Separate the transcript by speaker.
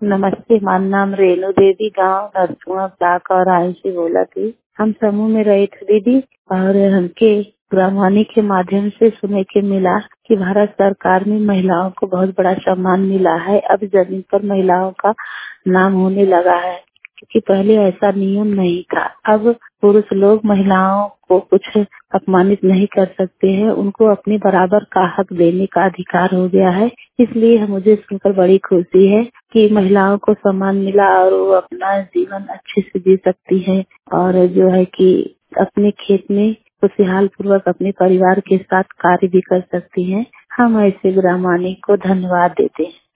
Speaker 1: नमस्ते, हमारा नाम रेणु देवी, गांव नरसुआ ब्लॉक और आई से बोला थी। हम समूह में रहे थे दीदी, और हमके ग्रामवाणी के माध्यम से सुने के मिला कि भारत सरकार में महिलाओं को बहुत बड़ा सम्मान मिला है। अब जमीन पर महिलाओं का नाम होने लगा है, क्योंकि पहले ऐसा नियम नहीं था। अब पुरुष लोग महिलाओं को कुछ अपमानित नहीं कर सकते हैं, उनको अपने बराबर का हक देने का अधिकार हो गया है। इसलिए मुझे सुनकर बड़ी खुशी है कि महिलाओं को सम्मान मिला और वो अपना जीवन अच्छे से जी सकती है, और जो है कि अपने खेत में खुशहाल पूर्वक अपने परिवार के साथ कार्य भी कर सकती हैं। हम ऐसे ग्रामवाणी को धन्यवाद देते हैं।